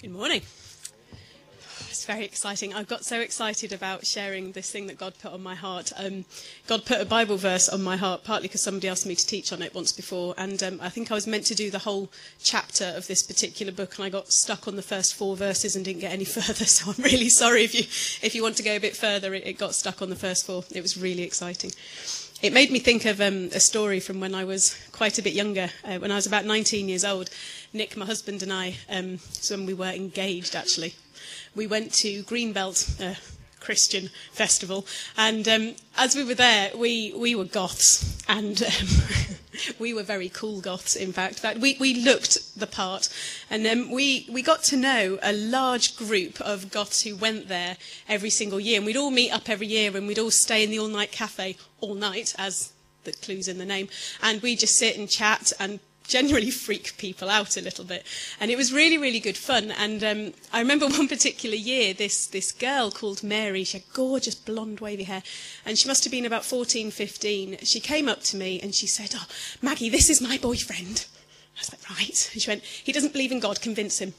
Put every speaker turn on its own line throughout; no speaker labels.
Good morning. It's very exciting. I got so excited about sharing this thing that God put on my heart. God put a Bible verse on my heart, partly because somebody asked me to teach on it once before, and I think I was meant to do the whole chapter of this particular book, and I got stuck on the first 4 verses and didn't get any further, so I'm really sorry if you want to go a bit further. It got stuck on the first 4. It was really exciting. It made me think of a story from when I was quite a bit younger. When I was about 19 years old, Nick, my husband, and I, so when we were engaged actually, we went to Greenbelt Christian festival, and as we were there, we were goths, and we were very cool goths. In fact, we looked the part, and we got to know a large group of goths who went there every single year, and we'd all meet up every year, and we'd all stay in the all-night cafe all night, as the clue's in the name, and we'd just sit and chat and generally freak people out a little bit. And it was really, really good fun. And I remember one particular year, this girl called Mary, she had gorgeous blonde wavy hair, and she must have been about 14, 15. She came up to me and she said, "Oh, Maggie, this is my boyfriend." I was like, "Right." And she went, "He doesn't believe in God, convince him."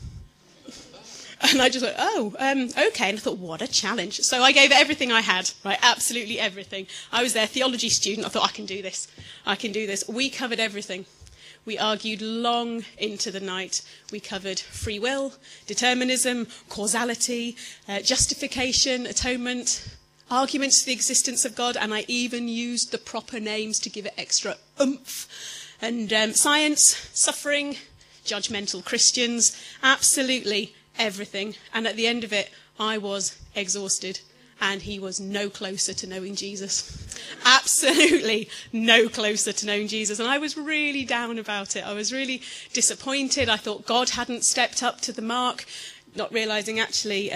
And I just went, okay. And I thought, what a challenge. So I gave it everything I had, right? Absolutely everything. I was their theology student. I thought, I can do this. We covered everything. We argued long into the night. We covered free will, determinism, causality, justification, atonement, arguments for the existence of God, and I even used the proper names to give it extra oomph. And science, suffering, judgmental Christians, absolutely everything. And at the end of it, I was exhausted. And he was no closer to knowing Jesus. Absolutely no closer to knowing Jesus. And I was really down about it. I was really disappointed. I thought God hadn't stepped up to the mark, not realising actually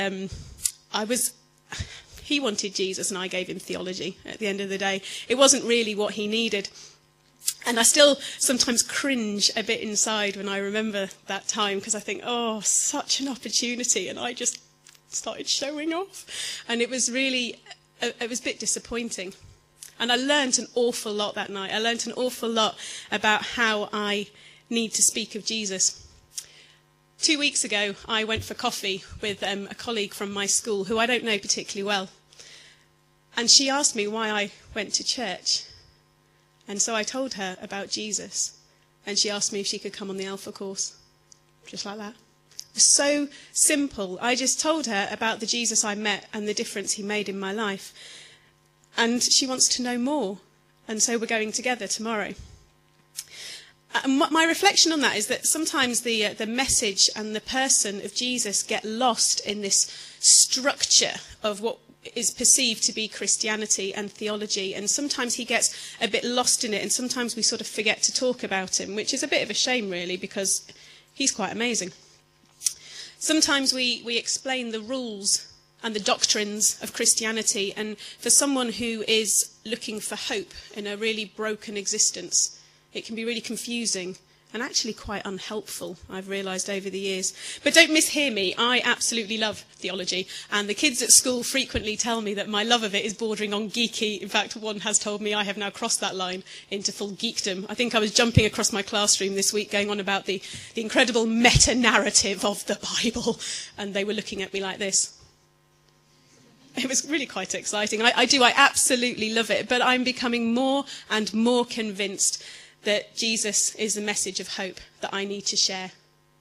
he wanted Jesus and I gave him theology at the end of the day. It wasn't really what he needed. And I still sometimes cringe a bit inside when I remember that time, because I think, oh, such an opportunity, and I just started showing off, and it was a bit disappointing. And I learnt an awful lot that night. I learnt an awful lot about how I need to speak of Jesus. 2 weeks ago, I went for coffee with a colleague from my school who I don't know particularly well, and she asked me why I went to church, and so I told her about Jesus, and she asked me if she could come on the Alpha course, just like that. So simple. I just told her about the Jesus I met and the difference he made in my life. And she wants to know more. And so we're going together tomorrow. And my reflection on that is that sometimes the message and the person of Jesus get lost in this structure of what is perceived to be Christianity and theology. And sometimes he gets a bit lost in it. And sometimes we sort of forget to talk about him, which is a bit of a shame, really, because he's quite amazing. Sometimes we explain the rules and the doctrines of Christianity, and for someone who is looking for hope in a really broken existence, it can be really confusing and actually quite unhelpful, I've realised over the years. But don't mishear me, I absolutely love theology, and the kids at school frequently tell me that my love of it is bordering on geeky. In fact, one has told me I have now crossed that line into full geekdom. I think I was jumping across my classroom this week going on about the incredible meta-narrative of the Bible, and they were looking at me like this. It was really quite exciting. I absolutely love it, but I'm becoming more and more convinced that Jesus is the message of hope that I need to share.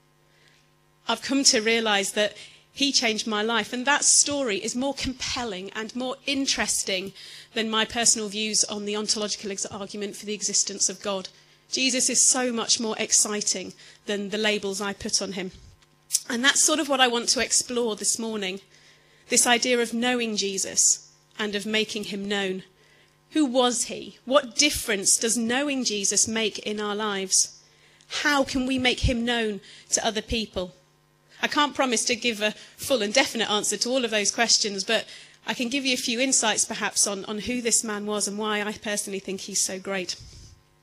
I've come to realise that he changed my life, and that story is more compelling and more interesting than my personal views on the ontological argument for the existence of God. Jesus is so much more exciting than the labels I put on him. And that's sort of what I want to explore this morning, this idea of knowing Jesus and of making him known. Who was he? What difference does knowing Jesus make in our lives? How can we make him known to other people? I can't promise to give a full and definite answer to all of those questions, but I can give you a few insights perhaps on who this man was and why I personally think he's so great.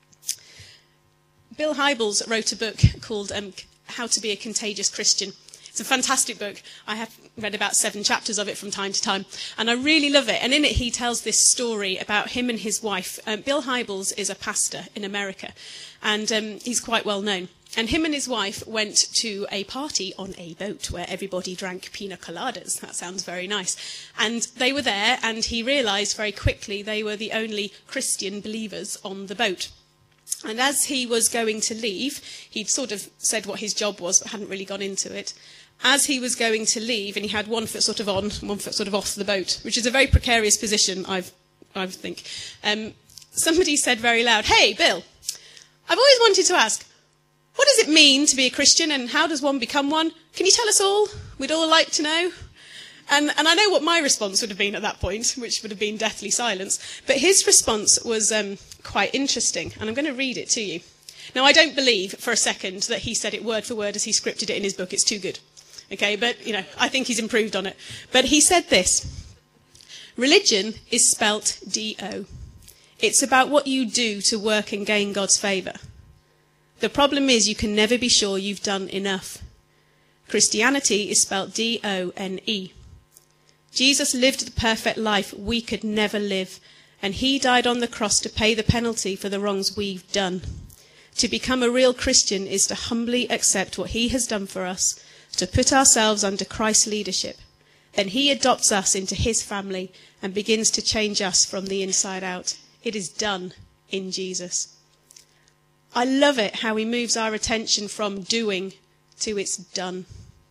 Bill Hybels wrote a book called How to Be a Contagious Christian. It's It's a fantastic book. I have read about 7 chapters of it from time to time, and I really love it. And in it, he tells this story about him and his wife. Bill Hybels is a pastor in America, and he's quite well known. And him and his wife went to a party on a boat where everybody drank pina coladas. That sounds very nice. And they were there, and he realised very quickly they were the only Christian believers on the boat. And as he was going to leave, he'd sort of said what his job was, but hadn't really gone into it. As he was going to leave, and he had one foot sort of on, one foot sort of off the boat, which is a very precarious position, I think. Somebody said very loud, "Hey, Bill, I've always wanted to ask, what does it mean to be a Christian, and how does one become one? Can you tell us all? We'd all like to know." And I know what my response would have been at that point, which would have been deathly silence. But his response was quite interesting, and I'm going to read it to you. Now, I don't believe for a second that he said it word for word as he scripted it in his book. It's too good. Okay, but, I think he's improved on it. But he said this: religion is spelt D-O. It's about what you do to work and gain God's favour. The problem is you can never be sure you've done enough. Christianity is spelt D-O-N-E. Jesus lived the perfect life we could never live, and he died on the cross to pay the penalty for the wrongs we've done. To become a real Christian is to humbly accept what he has done for us, to put ourselves under Christ's leadership. Then he adopts us into his family and begins to change us from the inside out. It is done in Jesus. I love it how he moves our attention from doing to it's done.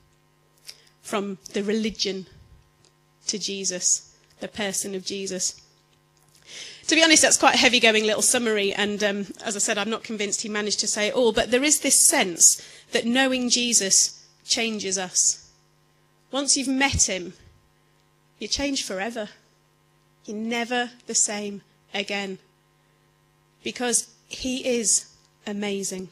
From the religion to Jesus, the person of Jesus. To be honest, that's quite a heavy-going little summary, and as I said, I'm not convinced he managed to say it all, but there is this sense that knowing Jesus changes us. Once you've met him, you're changed forever. You're never the same again, because he is amazing.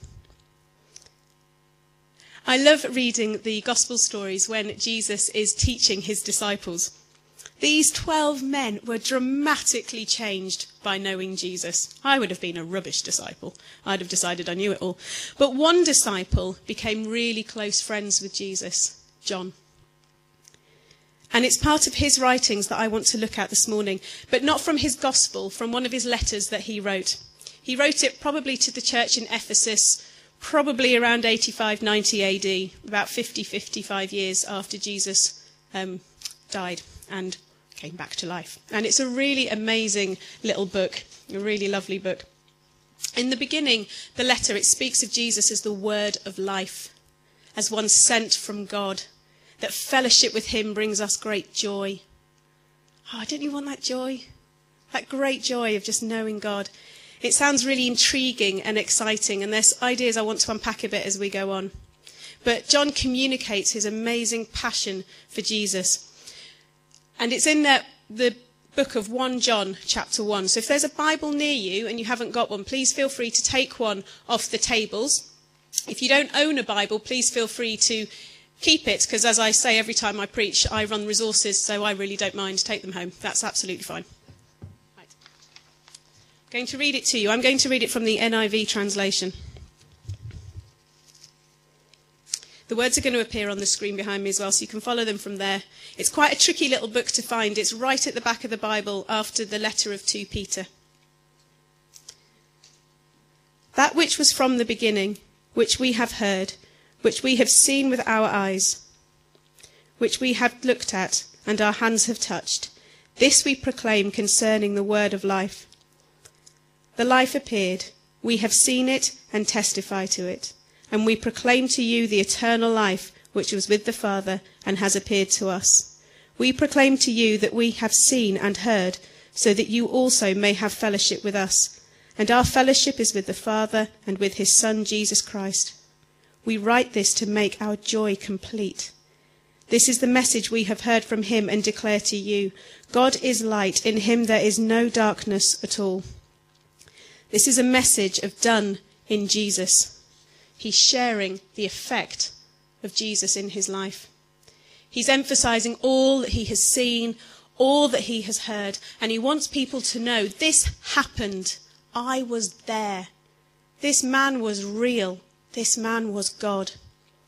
I love reading the gospel stories when Jesus is teaching his disciples. These 12 men were dramatically changed by knowing Jesus. I would have been a rubbish disciple. I'd have decided I knew it all. But one disciple became really close friends with Jesus, John. And it's part of his writings that I want to look at this morning, but not from his gospel, from one of his letters that he wrote. He wrote it probably to the church in Ephesus, probably around 85, 90 AD, about 55 years after Jesus died and came back to life. And it's a really amazing little book, a really lovely book. In the beginning, the letter, it speaks of Jesus as the word of life, as one sent from God, that fellowship with him brings us great joy. Oh, don't you want that joy? That great joy of just knowing God. It sounds really intriguing and exciting, and there's ideas I want to unpack a bit as we go on. But John communicates his amazing passion for Jesus. And it's in the book of 1 John, chapter 1. So if there's a Bible near you and you haven't got one, please feel free to take one off the tables. If you don't own a Bible, please feel free to keep it, because as I say every time I preach, I run resources, so I really don't mind. Take them home. That's absolutely fine. Right. I'm going to read it to you. I'm going to read it from the NIV translation. The words are going to appear on the screen behind me as well, so you can follow them from there. It's quite a tricky little book to find. It's right at the back of the Bible after the letter of 2 Peter. That which was from the beginning, which we have heard, which we have seen with our eyes, which we have looked at and our hands have touched, this we proclaim concerning the word of life. The life appeared, we have seen it and testify to it. And we proclaim to you the eternal life which was with the Father and has appeared to us. We proclaim to you that we have seen and heard, so that you also may have fellowship with us. And our fellowship is with the Father and with his Son, Jesus Christ. We write this to make our joy complete. This is the message we have heard from him and declare to you. God is light. In him there is no darkness at all. This is a message of done in Jesus. He's sharing the effect of Jesus in his life. He's emphasizing all that he has seen, all that he has heard, and he wants people to know this happened. I was there. This man was real. This man was God.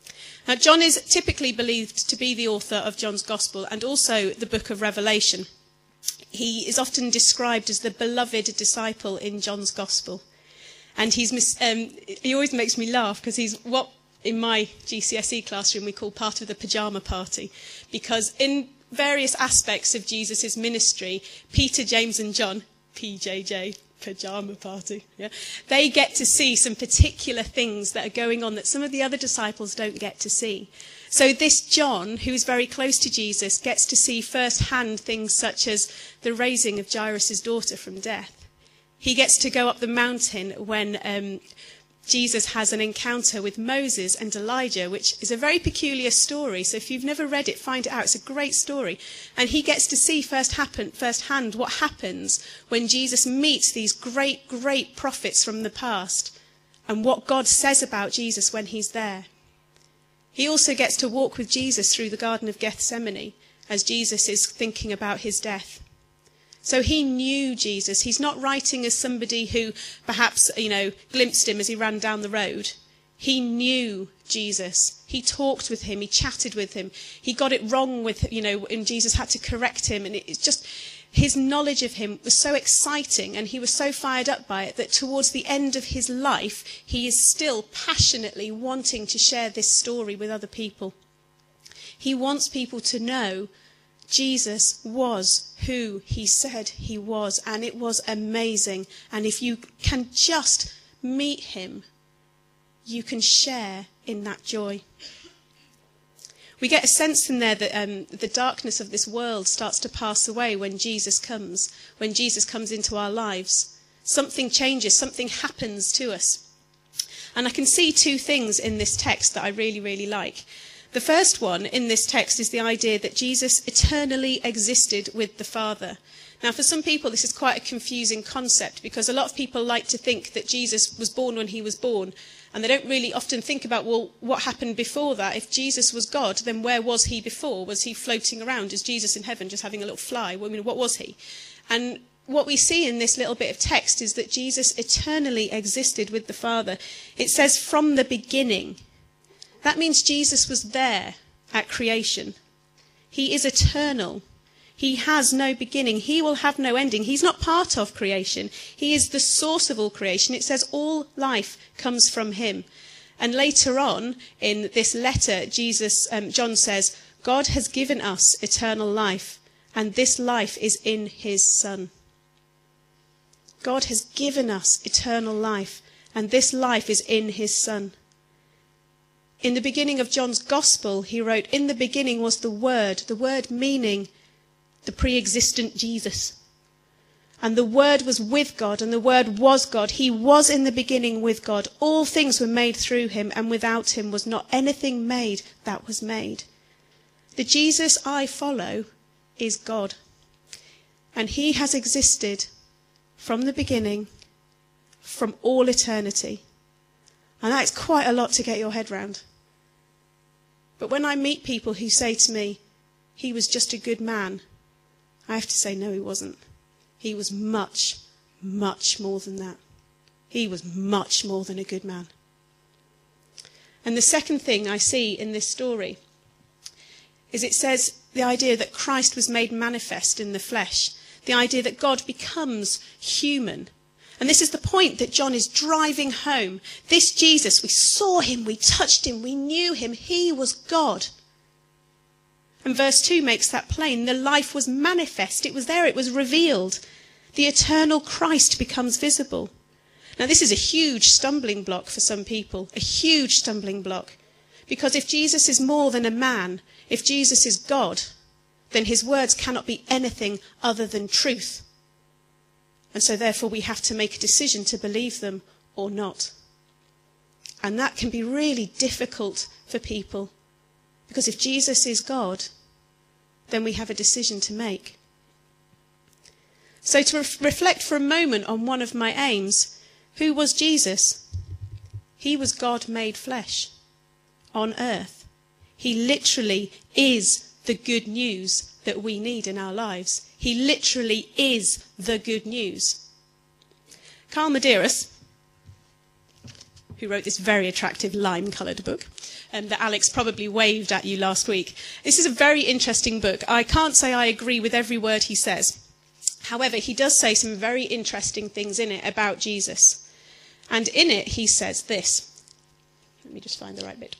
Now, John is typically believed to be the author of John's Gospel and also the book of Revelation. He is often described as the beloved disciple in John's Gospel. And he always makes me laugh because he's what in my GCSE classroom we call part of the pyjama party. Because in various aspects of Jesus' ministry, Peter, James and John, PJJ, pyjama party, yeah, they get to see some particular things that are going on that some of the other disciples don't get to see. So this John, who is very close to Jesus, gets to see firsthand things such as the raising of Jairus' daughter from death. He gets to go up the mountain when Jesus has an encounter with Moses and Elijah, which is a very peculiar story. So if you've never read it, find it out. It's a great story. And he gets to see firsthand what happens when Jesus meets these great, great prophets from the past and what God says about Jesus when he's there. He also gets to walk with Jesus through the Garden of Gethsemane as Jesus is thinking about his death. So he knew Jesus. He's not writing as somebody who perhaps, glimpsed him as he ran down the road. He knew Jesus. He talked with him. He chatted with him. He got it wrong and Jesus had to correct him. And it's just, his knowledge of him was so exciting and he was so fired up by it that towards the end of his life, he is still passionately wanting to share this story with other people. He wants people to know Jesus was who he said he was, and it was amazing. And if you can just meet him, you can share in that joy. We get a sense in there that the darkness of this world starts to pass away when Jesus comes into our lives. Something changes, something happens to us. And I can see two things in this text that I really, really like. The first one in this text is the idea that Jesus eternally existed with the Father. Now, for some people, this is quite a confusing concept because a lot of people like to think that Jesus was born when he was born. And they don't really often think about, well, what happened before that? If Jesus was God, then where was he before? Was he floating around? Is Jesus in heaven just having a little fly? What was he? And what we see in this little bit of text is that Jesus eternally existed with the Father. It says from the beginning. That means Jesus was there at creation. He is eternal. He has no beginning. He will have no ending. He's not part of creation. He is the source of all creation. It says all life comes from him. And later on in this letter, John says, God has given us eternal life, and this life is in his Son. God has given us eternal life, and this life is in his Son. In the beginning of John's Gospel, he wrote, in the beginning was the Word meaning the pre-existent Jesus. And the Word was with God, and the Word was God. He was in the beginning with God. All things were made through him, and without him was not anything made that was made. The Jesus I follow is God. And he has existed from the beginning, from all eternity. And that's quite a lot to get your head round. But when I meet people who say to me, he was just a good man, I have to say, no, he wasn't. He was much, much more than that. He was much more than a good man. And the second thing I see in this story is it says the idea that Christ was made manifest in the flesh, the idea that God becomes human. And this is the point that John is driving home. This Jesus, we saw him, we touched him, we knew him. He was God. And verse 2 makes that plain. The life was manifest. It was there. It was revealed. The eternal Christ becomes visible. Now, this is a huge stumbling block for some people, a huge stumbling block. Because if Jesus is more than a man, if Jesus is God, then his words cannot be anything other than truth. And so therefore we have to make a decision to believe them or not. And that can be really difficult for people. Because if Jesus is God, then we have a decision to make. So to reflect for a moment on one of my aims, who was Jesus? He was God made flesh on earth. He literally is the good news that we need in our lives. He literally is the good news. Carl Medeiros, who wrote this very attractive lime-coloured book that Alex probably waved at you last week. This is a very interesting book. I can't say I agree with every word he says. However, he does say some very interesting things in it about Jesus. And in it, he says this. Let me just find the right bit.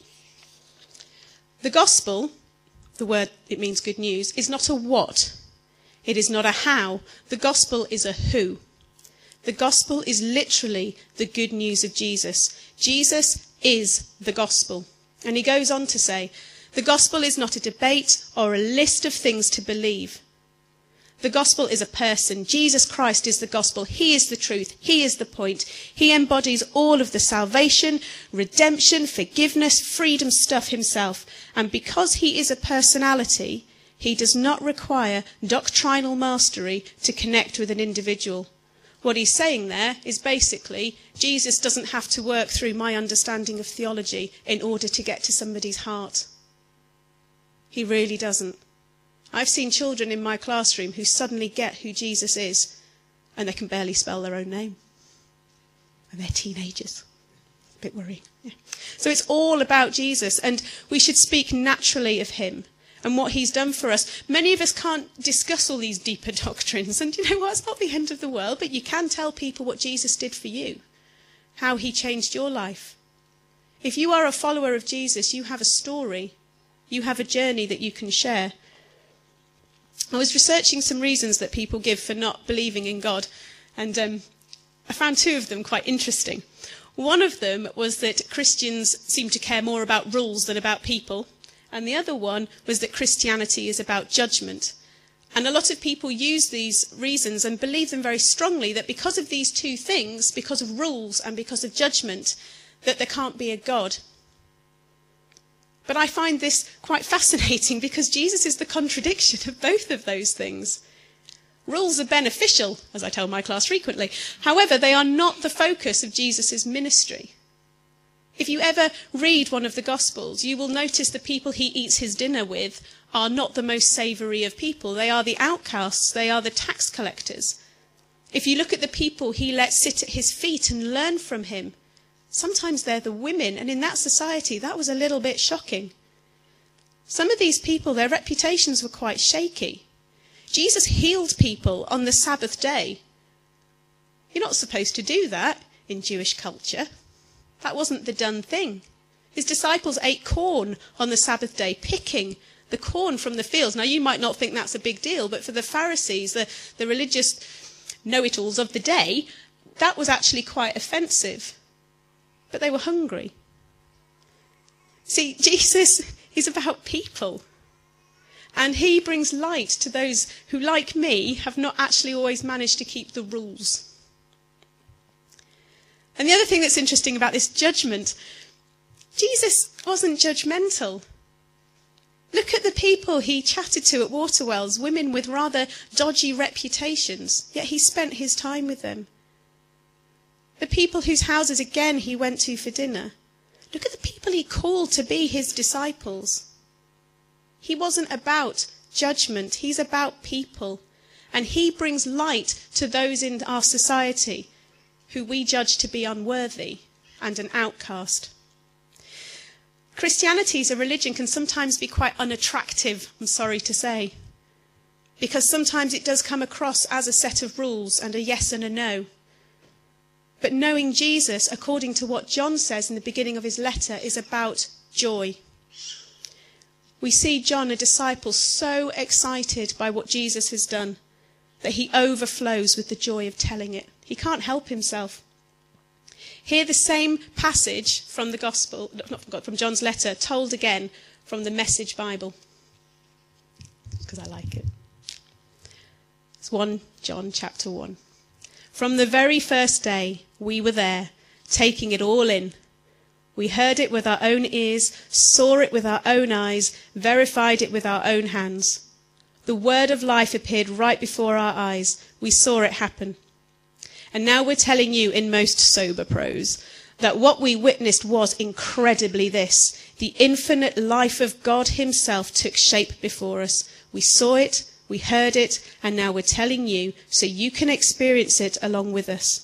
The gospel, the word, it means good news, is not a what. It is not a how. The gospel is a who. The gospel is literally the good news of Jesus. Jesus is the gospel. And he goes on to say, the gospel is not a debate or a list of things to believe. The gospel is a person. Jesus Christ is the gospel. He is the truth. He is the point. He embodies all of the salvation, redemption, forgiveness, freedom stuff himself. And because he is a personality, he does not require doctrinal mastery to connect with an individual. What he's saying there is basically, Jesus doesn't have to work through my understanding of theology in order to get to somebody's heart. He really doesn't. I've seen children in my classroom who suddenly get who Jesus is, and they can barely spell their own name. And they're teenagers. A bit worrying. Yeah. So it's all about Jesus, and we should speak naturally of him and what he's done for us. Many of us can't discuss all these deeper doctrines, and you know what? It's not the end of the world, but you can tell people what Jesus did for you, how he changed your life. If you are a follower of Jesus, you have a story. You have a journey that you can share. I was researching some reasons that people give for not believing in God, and I found two of them quite interesting. One of them was that Christians seem to care more about rules than about people, and the other one was that Christianity is about judgment. And a lot of people use these reasons and believe them very strongly, that because of these two things, because of rules and because of judgment, that there can't be a God. But I find this quite fascinating because Jesus is the contradiction of both of those things. Rules are beneficial, as I tell my class frequently. However, they are not the focus of Jesus' ministry. If you ever read one of the Gospels, you will notice the people he eats his dinner with are not the most savoury of people. They are the outcasts. They are the tax collectors. If you look at the people he lets sit at his feet and learn from him, sometimes they're the women, and in that society, that was a little bit shocking. Some of these people, their reputations were quite shaky. Jesus healed people on the Sabbath day. You're not supposed to do that in Jewish culture. That wasn't the done thing. His disciples ate corn on the Sabbath day, picking the corn from the fields. Now, you might not think that's a big deal, but for the Pharisees, the religious know-it-alls of the day, that was actually quite offensive. But they were hungry. See, Jesus is about people. And he brings light to those who, like me, have not actually always managed to keep the rules. And the other thing that's interesting about this judgment, Jesus wasn't judgmental. Look at the people he chatted to at Waterwells, women with rather dodgy reputations, yet he spent his time with them. The people whose houses, again, he went to for dinner. Look at the people he called to be his disciples. He wasn't about judgment. He's about people. And he brings light to those in our society who we judge to be unworthy and an outcast. Christianity as a religion can sometimes be quite unattractive, I'm sorry to say, because sometimes it does come across as a set of rules and a yes and a no. But knowing Jesus, according to what John says in the beginning of his letter, is about joy. We see John, a disciple, so excited by what Jesus has done that he overflows with the joy of telling it. He can't help himself. Hear the same passage from the Gospel, from John's letter, told again from the Message Bible, because I like it. It's 1 John chapter 1. From the very first day, we were there, taking it all in. We heard it with our own ears, saw it with our own eyes, verified it with our own hands. The word of life appeared right before our eyes. We saw it happen. And now we're telling you in most sober prose that what we witnessed was incredibly this. The infinite life of God himself took shape before us. We saw it, we heard it, and now we're telling you so you can experience it along with us.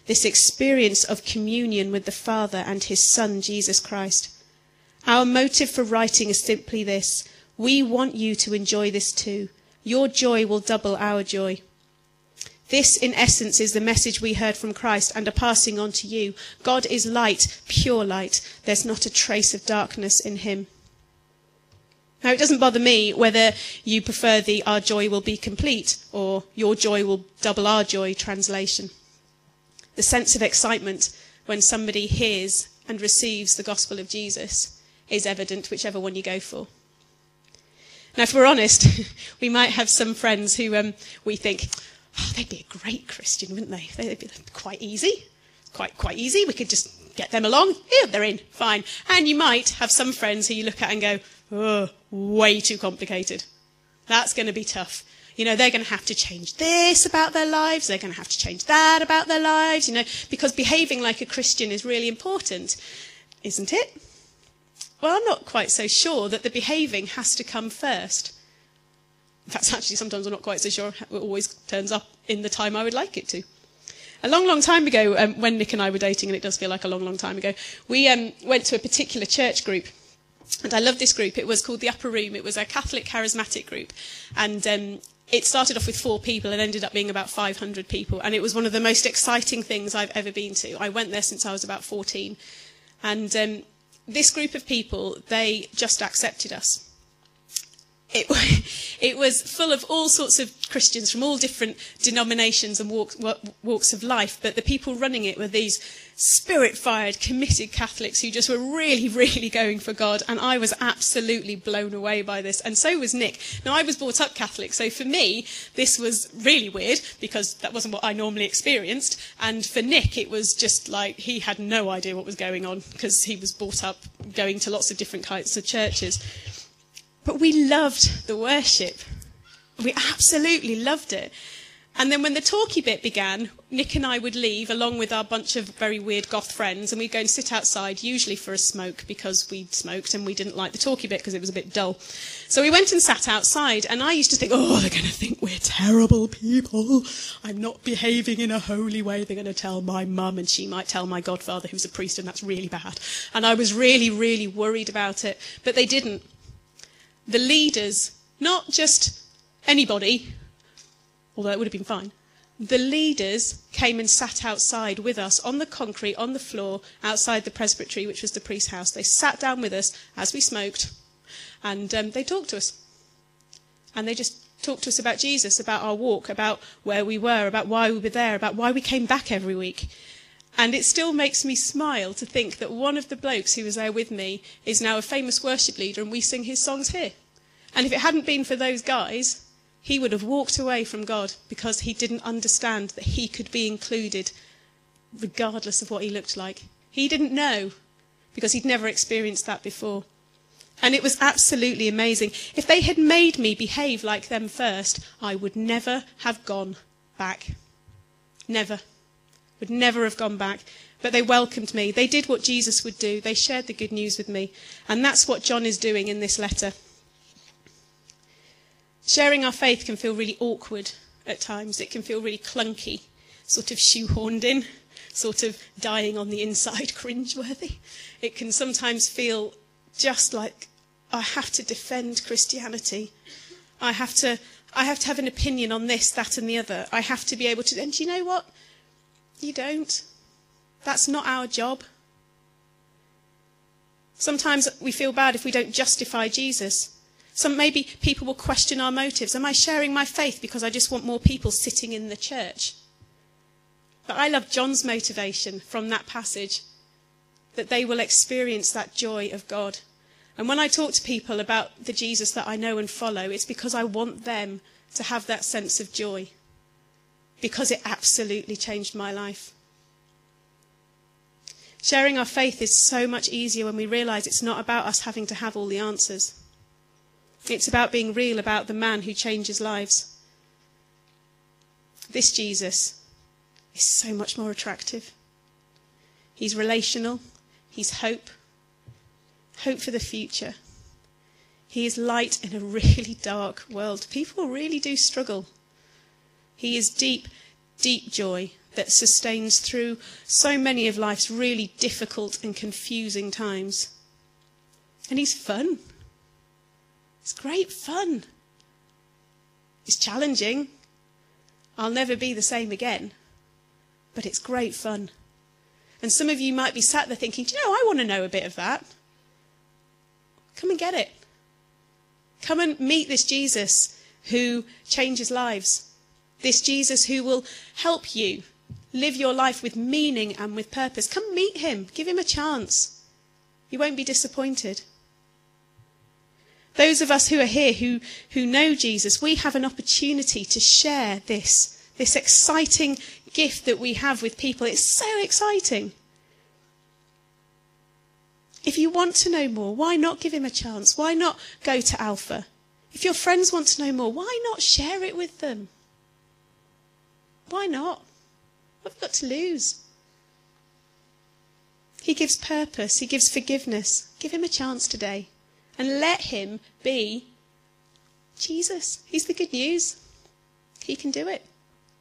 this experience of communion with the Father and his Son, Jesus Christ. Our motive for writing is simply this: we want you to enjoy this too. Your joy will double our joy. This, in essence, is the message we heard from Christ and are passing on to you. God is light, pure light. There's not a trace of darkness in him. Now, it doesn't bother me whether you prefer the "our joy will be complete" or "your joy will double our joy" translation. The sense of excitement when somebody hears and receives the gospel of Jesus is evident whichever one you go for. Now, if we're honest, we might have some friends who we think, oh, they'd be a great Christian, wouldn't they? They'd be quite easy. Quite easy. We could just get them along. Yeah, they're in. Fine. And you might have some friends who you look at and go, oh, way too complicated. That's going to be tough. You know, they're going to have to change this about their lives. They're going to have to change that about their lives, you know, because behaving like a Christian is really important, isn't it? Well, I'm not quite so sure that the behaving has to come first. In fact, actually, sometimes I'm not quite so sure it always turns up in the time I would like it to. A long time ago, when Nick and I were dating, and it does feel like a long time ago, we went to a particular church group. And I loved this group. It was called The Upper Room. It was a Catholic charismatic group. And it started off with 4 people and ended up being about 500 people. And it was one of the most exciting things I've ever been to. I went there since I was about 14. And this group of people, they just accepted us. It was full of all sorts of Christians from all different denominations and walks of life, but the people running it were these spirit-fired, committed Catholics who just were really going for God, and I was absolutely blown away by this, and so was Nick. Now, I was brought up Catholic, so for me, this was really weird, because that wasn't what I normally experienced, and for Nick, it was just like he had no idea what was going on, because he was brought up going to lots of different kinds of churches. But we loved the worship. We absolutely loved it. And then when the talky bit began, Nick and I would leave along with our bunch of very weird goth friends, and we'd go and sit outside, usually for a smoke, because we'd smoked and we didn't like the talky bit because it was a bit dull. So we went and sat outside, and I used to think, oh, they're going to think we're terrible people. I'm not behaving in a holy way. They're going to tell my mum, and she might tell my godfather, who's a priest, and that's really bad. And I was really worried about it. But they didn't. The leaders, not just anybody, although it would have been fine, the leaders came and sat outside with us on the concrete, on the floor, outside the presbytery, which was the priest's house. They sat down with us as we smoked, and they talked to us. And they just talked to us about Jesus, about our walk, about where we were, about why we were there, about why we came back every week. And it still makes me smile to think that one of the blokes who was there with me is now a famous worship leader, and we sing his songs here. And if it hadn't been for those guys, he would have walked away from God because he didn't understand that he could be included regardless of what he looked like. He didn't know because he'd never experienced that before. And it was absolutely amazing. If they had made me behave like them first, I would never have gone back. Never. Would never have gone back. But they welcomed me. They did what Jesus would do. They shared the good news with me. And that's what John is doing in this letter. Sharing our faith can feel really awkward at times. It can feel really clunky, sort of shoehorned in, sort of dying on the inside, cringeworthy. It can sometimes feel just like I have to defend Christianity. I have to have an opinion on this, that and the other. I have to be able to... And do you know what? You don't. That's not our job. Sometimes we feel bad if we don't justify Jesus. Maybe people will question our motives. Am I sharing my faith because I just want more people sitting in the church? But I love John's motivation from that passage, that they will experience that joy of God. And when I talk to people about the Jesus that I know and follow, it's because I want them to have that sense of joy, because it absolutely changed my life. Sharing our faith is so much easier when we realise it's not about us having to have all the answers. It's about being real about the man who changes lives. This Jesus is so much more attractive. He's relational. He's hope. Hope for the future. He is light in a really dark world. People really do struggle. He is deep, deep joy. that sustains through so many of life's really difficult and confusing times. And he's fun. It's great fun. It's challenging. I'll never be the same again. But it's great fun. And some of you might be sat there thinking, do you know, I want to know a bit of that. Come and get it. Come and meet this Jesus who changes lives. This Jesus who will help you live your life with meaning and with purpose. Come meet him. Give him a chance. You won't be disappointed. Those of us who are here who know Jesus, we have an opportunity to share this exciting gift that we have with people. It's so exciting. If you want to know more, why not give him a chance? Why not go to Alpha? If your friends want to know more, why not share it with them? Why not? What have you got to lose? He gives purpose. He gives forgiveness. Give him a chance today. And let him be Jesus. He's the good news. He can do it.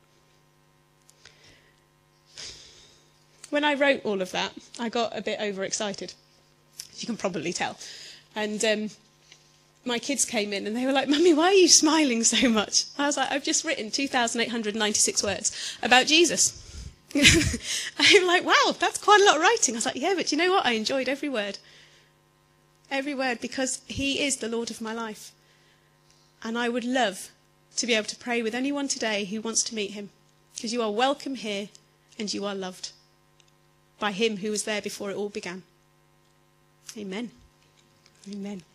When I wrote all of that, I got a bit overexcited. You can probably tell. And my kids came in and they were like, Mummy, why are you smiling so much? I was like, I've just written 2,896 words about Jesus. I'm like, wow, that's quite a lot of writing. I was like, yeah, but you know what? I enjoyed every word. Every word, because he is the Lord of my life. And I would love to be able to pray with anyone today who wants to meet him. Because you are welcome here and you are loved by him who was there before it all began. Amen. Amen.